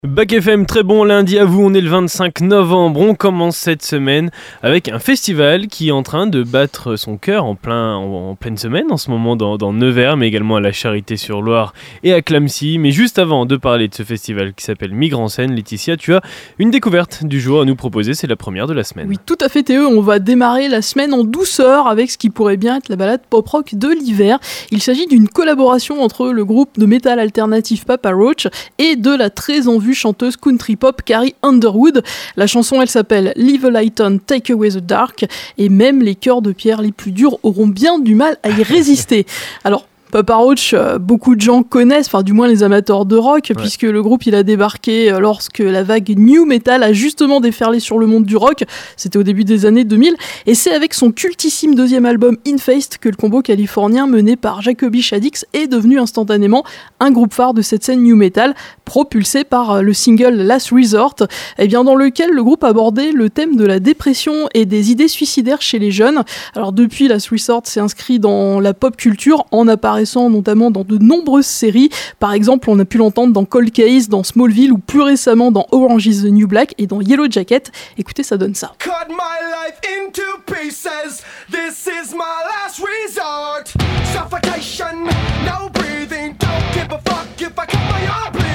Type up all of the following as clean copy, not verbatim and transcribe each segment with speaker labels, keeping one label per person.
Speaker 1: Bac FM, très bon lundi à vous, on est le 25 novembre, on commence cette semaine avec un festival qui est en train de battre son cœur en pleine semaine en ce moment dans Nevers, mais également à la Charité-sur-Loire et à Clamecy. Mais juste avant de parler de ce festival qui s'appelle Migre en Scène, Laetitia, tu as une découverte du jour à nous proposer, c'est la première de la semaine.
Speaker 2: Oui, tout à fait Théo, on va démarrer la semaine en douceur avec ce qui pourrait bien être la balade pop-rock de l'hiver. Il s'agit d'une collaboration entre le groupe de métal alternatif Papa Roach et de la très en vue chanteuse country pop Carrie Underwood. La chanson, elle s'appelle Leave a Light On, Take Away the Dark, et même les cœurs de pierre les plus durs auront bien du mal à y résister. Alors, Papa Roach, beaucoup de gens connaissent, enfin du moins les amateurs de rock, puisque le groupe il a débarqué lorsque la vague new metal a justement déferlé sur le monde du rock. C'était au début des années 2000, et c'est avec son cultissime deuxième album Infaced que le combo californien mené par Jacoby Shaddix est devenu instantanément un groupe phare de cette scène new metal, propulsé par le single Last Resort, et bien dans lequel le groupe abordait le thème de la dépression et des idées suicidaires chez les jeunes. Alors depuis, Last Resort s'est inscrit dans la pop culture en apparaissant notamment dans de nombreuses séries. Par exemple, on a pu l'entendre dans Cold Case, dans Smallville ou plus récemment dans Orange is the New Black et dans Yellow Jacket. Écoutez, ça donne ça. Cut my life into pieces. This is my last resort. Suffocation, no breathing. Don't give a fuck if I cut my arm bleeding.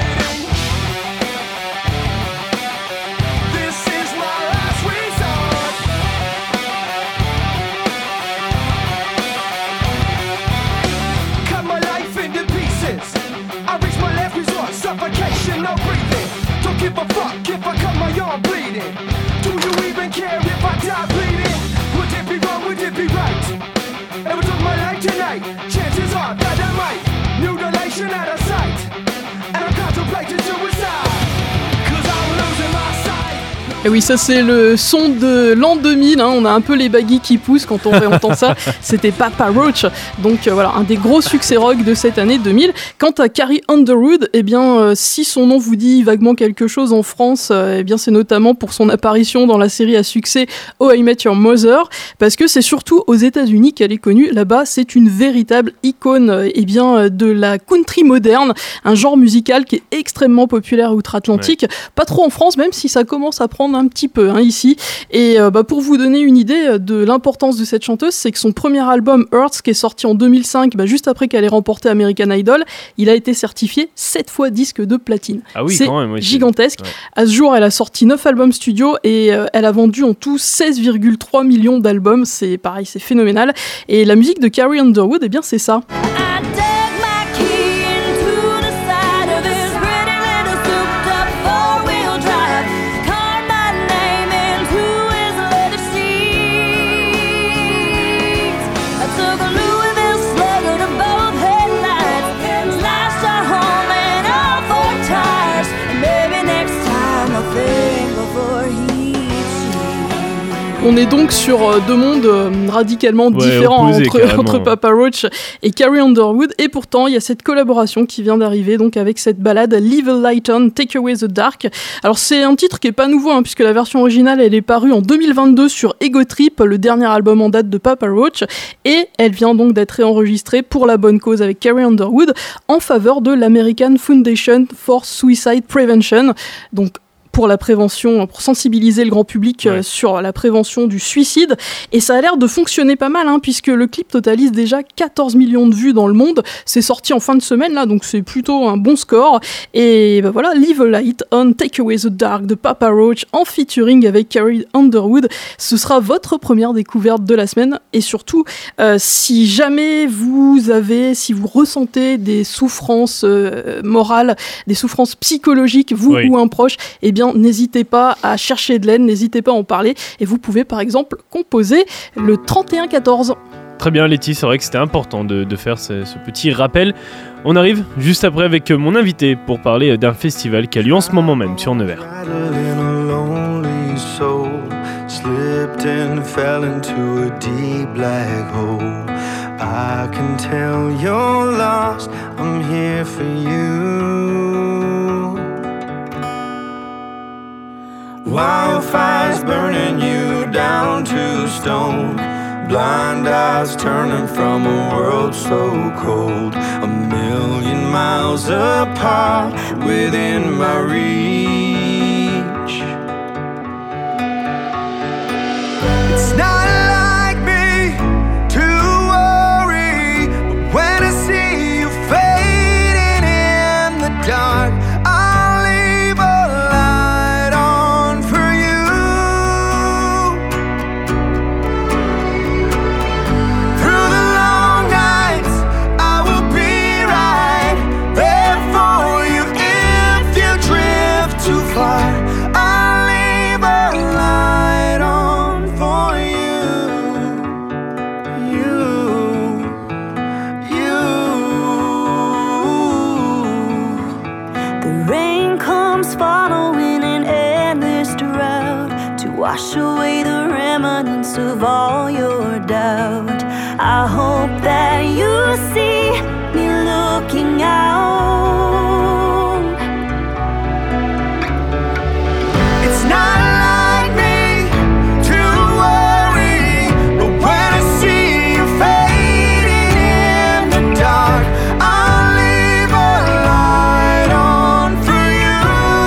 Speaker 2: Suffocation, no breathing. Don't give a fuck if I cut my arm bleeding. Do you even care if I die bleeding? Would it be wrong, would it be right? If I took my life tonight, chances are that I might. Mutilation out of sight, and I'm contemplating suicide. Cause I'm losing my sight. Et oui, ça c'est le son de l'an 2000, hein. On a un peu les baggy qui poussent quand on réentend ça. C'était Papa Roach, donc voilà, un des gros succès rock de cette année 2000. Quant à Carrie Underwood, eh bien, si son nom vous dit vaguement quelque chose en France, eh bien c'est notamment pour son apparition dans la série à succès Oh I Met Your Mother, parce que c'est surtout aux États-Unis qu'elle est connue. Là-bas, c'est une véritable icône, eh bien, de la country moderne, un genre musical qui est extrêmement populaire outre-Atlantique. Ouais. Pas trop en France, même si ça commence à prendre un petit peu ici. Et pour vous donner une idée de l'importance de cette chanteuse, c'est que son premier album Earth, qui est sorti en 2005, juste après qu'elle ait remporté American Idol, il a été certifié 7 fois disque de platine.
Speaker 1: Ah oui,
Speaker 2: c'est
Speaker 1: quand même, oui,
Speaker 2: gigantesque.
Speaker 1: Ouais.
Speaker 2: À ce jour, elle a sorti 9 albums studio et elle a vendu en tout 16,3 millions d'albums. C'est pareil, c'est phénoménal. Et la musique de Carrie Underwood, eh bien c'est ça. On est donc sur deux mondes radicalement différents entre Papa Roach et Carrie Underwood, et pourtant il y a cette collaboration qui vient d'arriver donc avec cette balade Leave a Light On, Take Away the Dark. Alors c'est un titre qui est pas nouveau puisque la version originale elle est parue en 2022 sur Ego Trip, le dernier album en date de Papa Roach, et elle vient donc d'être réenregistrée pour la bonne cause avec Carrie Underwood en faveur de l'American Foundation for Suicide Prevention, donc pour la prévention, pour sensibiliser le grand public sur la prévention du suicide. Et ça a l'air de fonctionner pas mal, puisque le clip totalise déjà 14 millions de vues dans le monde. C'est sorti en fin de semaine, là, donc c'est plutôt un bon score. Et voilà, Leave a Light On, Take Away the Dark de Papa Roach en featuring avec Carrie Underwood. Ce sera votre première découverte de la semaine. Et surtout, si jamais si vous ressentez des souffrances morales, des souffrances psychologiques, vous ou un proche, eh bien, n'hésitez pas à chercher de l'aide, n'hésitez pas à en parler, et vous pouvez par exemple composer le 3114.
Speaker 1: Très bien Letty, c'est vrai que c'était important de faire ce petit rappel. On arrive juste après avec mon invité pour parler d'un festival qui a lieu en ce moment même sur Nevers. I can tell you're lost, I'm here for you. Wildfires burning you down to stone.
Speaker 3: blind eyes turning from a world so cold, a million miles apart within my reach. It's not like me to worry, but when I see you fading in the dark, I'll leave a light on for you. Through the long nights, I will be right there for you. If you drift too far, I'll leave a light on for you.
Speaker 4: The rain comes following an endless drought to wash away the remnants of all your doubt. I hope that you see me looking out.
Speaker 3: It's not like me to worry, but when I see you fading in the dark, I'll leave a light on for you.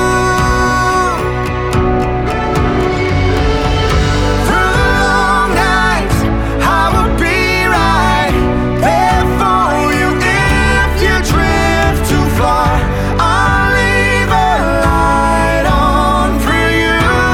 Speaker 3: Through the long nights, I will be right there for you. If you drift too far, I'll leave a light on for you.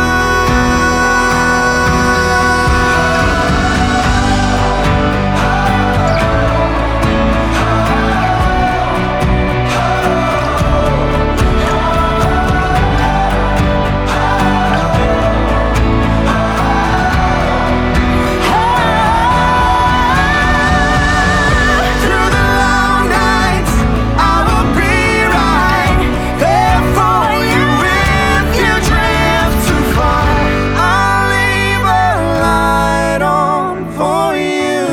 Speaker 3: Through the long nights, I will be right there for you. If you drift too far, I'll leave a light on for you.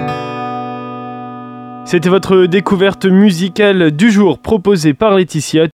Speaker 1: C'était votre découverte musicale du jour proposée par Laetitia.